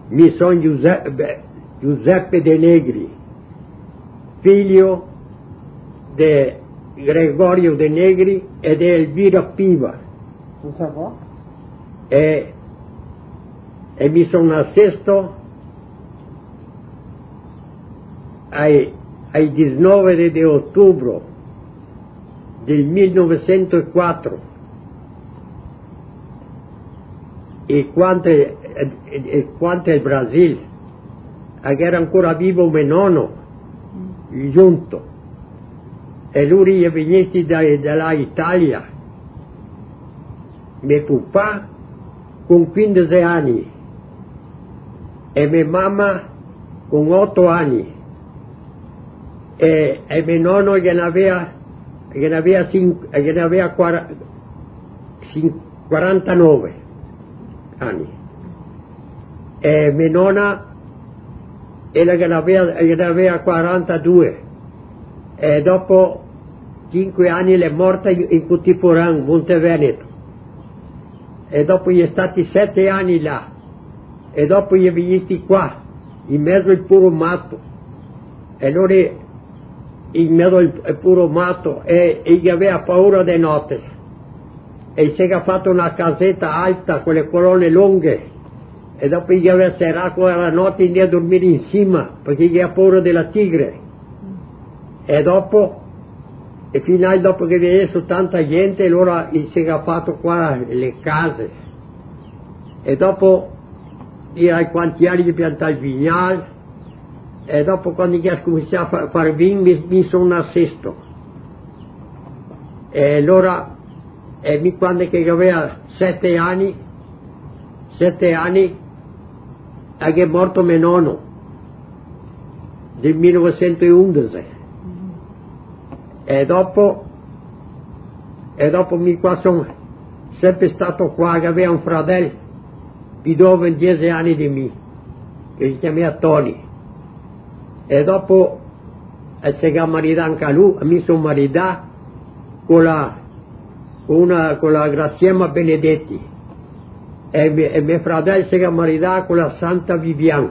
mi sono Giuseppe De Negri, figlio di Gregorio De Negri e di Elvira Piva. E mi sono nascesto ai 19 di ottobre del 1904 e quando il Brasile era ancora vivo mio nonno giunto e lui è venuto dall'Italia, mio papà con 15 anni e mia mamma con 8 anni e mio nonno che ne aveva 49 anni e mia nonna che ne aveva 42 e dopo 5 anni è morta in Cutiporang, Monteveneto, e dopo gli è stati 7 anni là e dopo gli è venuti qua in mezzo al puro matto e allora in mezzo al puro matto e gli aveva paura di notte e si è fatto una casetta alta con le colonne lunghe e dopo gli aveva serrato la notte a dormire insieme perché gli ha paura della tigre e dopo e fino a dopo che viene su tanta gente allora si è fatto qua le case e dopo ai quanti anni di piantare il vignale e dopo quando gli ha cominciato a fare vino mi sono nascesto e allora quando che aveva 7 anni è morto mio nonno del 1911 e dopo mi qua sono sempre stato qua che aveva un fratello più giovane 10 anni di me che si chiamava Tony e dopo si è maritato anche lui, mi sono maritato con la Graziella Benedetti e mio fratello si è maritato con la Santa Vivian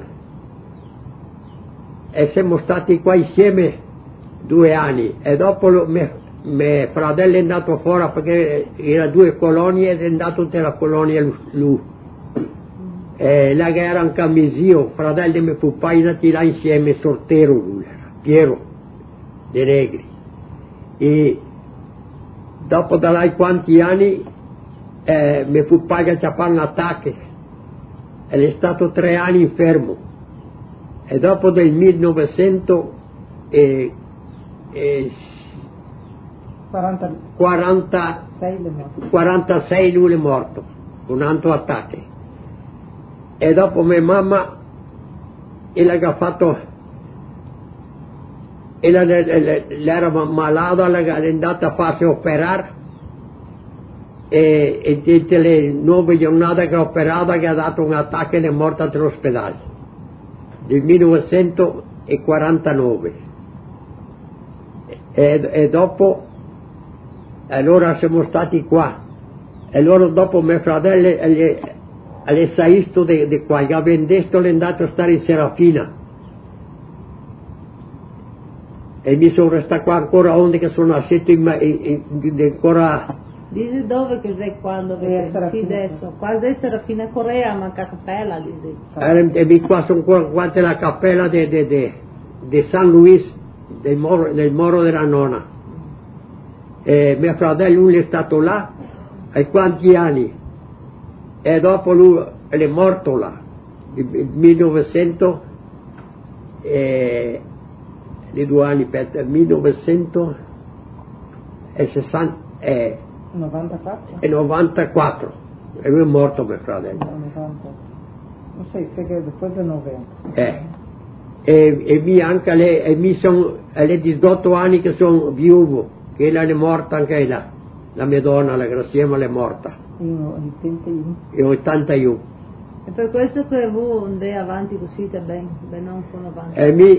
e siamo stati qua insieme 2 anni e dopo mio fratello è andato fuori perché era 2 colonie ed è andato nella colonia lui e là che era anche mio zio, fratello di mio papà, è andato là insieme, sortero lui era, Piero De Negri e dopo da là quanti anni mio papà che ci ha fatto un attacco ed è stato 3 anni infermo e dopo del 1946 lui è morto con un altro attacco e dopo mia mamma ella che ha fatto era malata, è andata a farsi operare e tutte le 9 giornate che ha operato che ha dato un attacco ed è morta all'ospedale del 1949 e dopo allora siamo stati qua e allora dopo mio fratello è saito di qua che vendesto è andato a stare in Serafina e mi sono restato qua ancora onde che sono nascito ancora. Dici dove che sei quando sì adesso quasi è Serafina Corea ma cappella dici e qua sono qua la cappella di San Luis del Moro della Nonna e mio fratello lui è stato là ai quanti anni e dopo lui è morto là nel 1900 le 2 anni per 1960 94 e lui è morto mio fratello 90. Non sei che dopo del 90 e mi anche lei e mi sono alle 18 anni che sono viuvo che lei è morta anche là la mia donna la Graziella è morta in 81 e per questo che voi andate avanti così ben non con avanti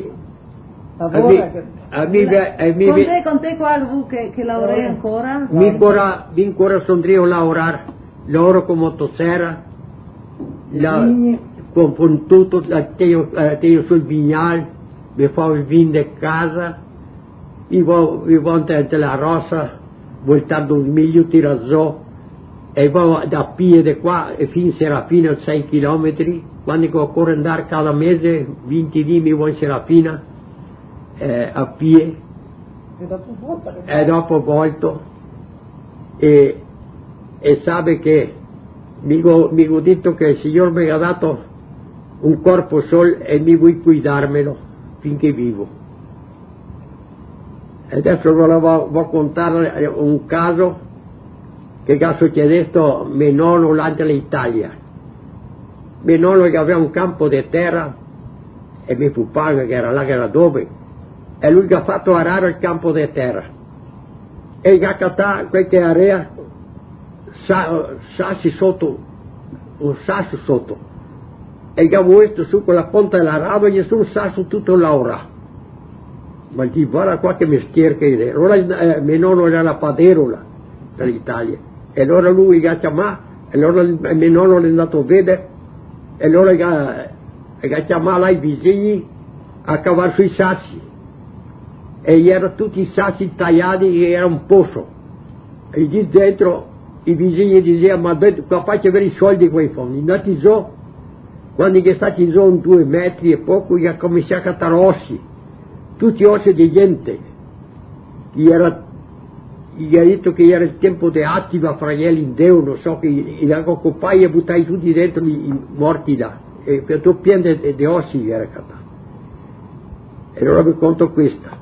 con te qua che lavori ancora? Mi ancora sono a lavorare lavoro come motosserra con tutto, tenho sul vignale, mi fa il vino di casa, vivo entre la rossa, voltando il miglio, tirazzò, e vado da piede qua e fin Serafina 6 chilometri, quando occorre andare cada mese, 20 dì mi voglio in Serafina, a piedi, e dopo volto, e sabe che mi ho detto che il Signore mi ha dato un corpo solo e mi vuoi cuidarmelo finché vivo. E adesso volevo contare un caso che è successo mio nonno là dell'Italia. Mio nonno che aveva un campo di terra e mio papà che era dove, e lui che ha fatto arare il campo di terra e che ha cattato qualche area sassi sotto, un sasso sotto, e che ha messo su con la punta della raba e su un sasso tutto laura. Ma gli guarda qua che mestiere che è. Allora mio nonno era la paderola dall'Italia, e allora lui che ha chiamato, e allora mio nonno è andato a vedere, e allora che ha chiamato i vicini a cavare sui sassi, e erano tutti i sassi tagliati e era un pozo, e lì dentro i vicini dicevano: ma papà c'è avere i soldi quei fondi, andati giù, quando è stati giù 2 metri e poco, gli ha cominciato a cattare ossi, tutti ossi di gente, gli ha detto che era il tempo di attiva fra gli in Deo, non so, che gli ha occupato e buttati tutti dentro i morti là, e per tutto pieno di ossi gli era cattato. E allora vi conto questa.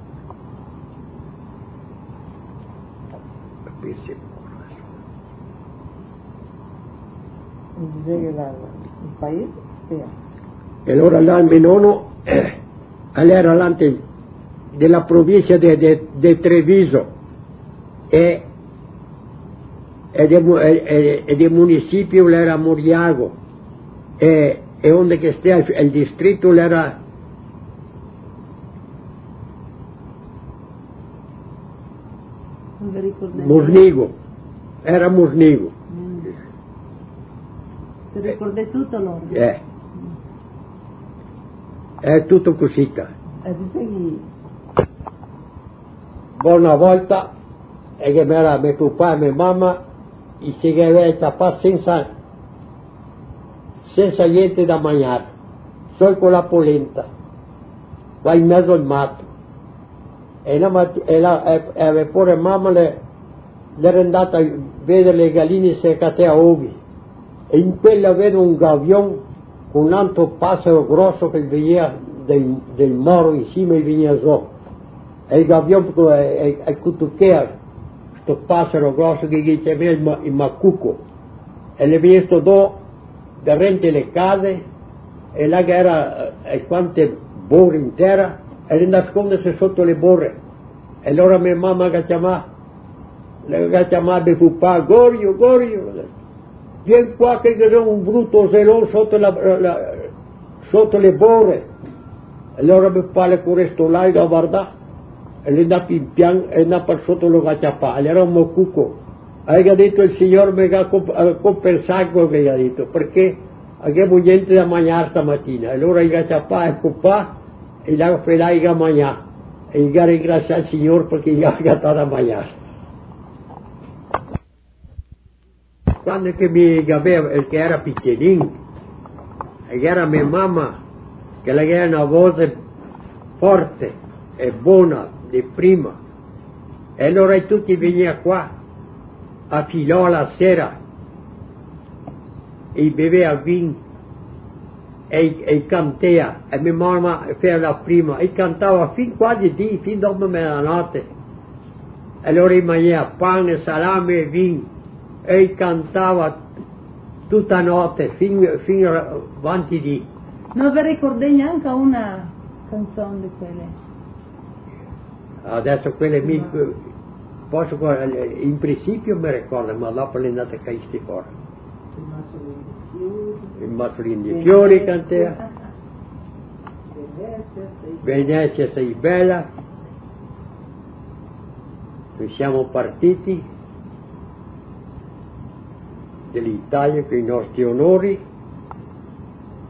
Il paese? Sì. E allora là mio nonno era l'ante della provincia di Treviso e del municipio era Moriago e onde che sta il distretto era Musnigo, era Musnigo. Ti ricordi tutto loro? È tutto così. Buona volta, e che era mio papà e mia mamma, e si chiamava senza niente da mangiare, solo con la polenta, va in mezzo al matto. E pure mamma l'era andata a vedere le galline seccate a uvi, e in quella vedo un gavion con un altro passero grosso che veniva del moro insieme e veniva giù, e il gavion è cutucchea, questo passero grosso che gli chiamava il macuco, e le veniva sto do davanti le case, e là che era quante borre in terra, e le nascondersi sotto le borre. E allora mia mamma che chiamava mio papà: Gorio, vieni qua che c'è un brutto zelone sotto le borre. E allora mio papà le corre sto là e da guardare, e le da in pian e da per sotto lo cacciapà, e era un mocuco. E ha detto il Signore mi ha compensato quello che gli ha detto, perché avevo niente da mangiare stamattina. E allora il cacciapà e papà e la felai a mangiare, e gli ha ringraziato il Signore perché gli ha dato da mangiare. Quando che era piccolino, e era mia mamma, che lei era una voce forte e buona di prima, e allora tutti venivano qua a filò la sera e beveva vino e cantava, e mia mamma faceva la prima e cantava fin quasi di, fin dopo mezzanotte, e allora mangiava pane, salame e vino e cantava tutta notte fino avanti di. Non vi ricordi neanche una canzone di quelle? Adesso quelle in principio mi ricordo, ma dopo le andate a caire fuori. Il Mazzolino di Fiori cantava, Venezia sei bella, noi siamo partiti dell'Italia con i nostri onori,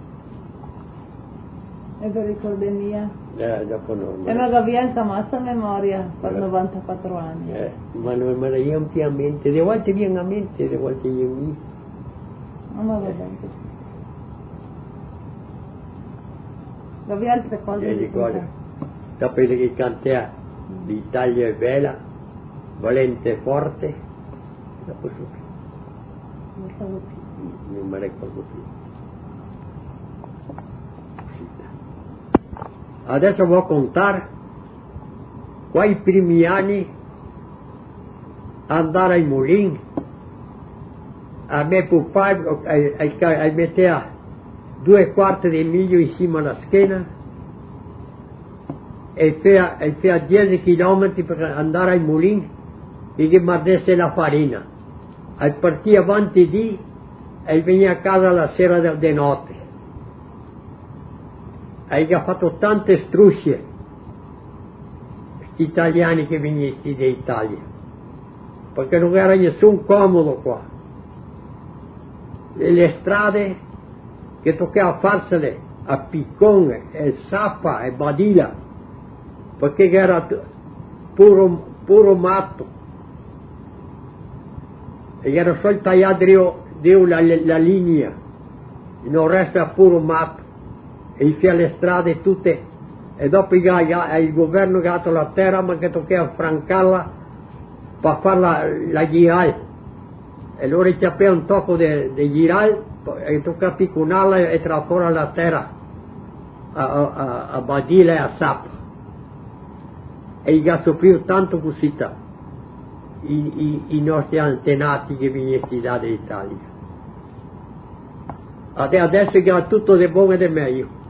E per ricordi mia? Dopo no. E ma Gavienza massa memoria per 94 anni. Ma io ampiamente, delle volte viene a mente, delle volte io mi. Ma va bene. Avevi altre cose di ricordo, dopo che cantea l'Italia è bella, valente e forte, dopo su. Non mi ricordo più. Adesso voglio contare quei primi anni andare ai mulini, a me papà metteva 2 quarti di miglio in cima alla schiena e faceva 10 chilometri per andare ai mulini e che mardesse la farina. E partì avanti di e veniva a casa la sera di notte. E ha fatto tante strusce questi italiani che venivano d'Italia, perché non era nessun comodo qua. E le strade che toccava farsele a Piccone e Sappa e Badila, perché era puro matto, e era solo tagliato la linea, non resta puro matto, e fa le strade tutte, e dopo il governo che ha dato la terra, ma che toccava francarla per fare la giral, e loro ci appena un tocco di giral, e tocca picconarla e trasformare la terra a Badila e a Sappa, e gli ha soffrito tanto così i nostri antenati che venivano dall'Italia. Adesso che ha tutto di buono e di meglio.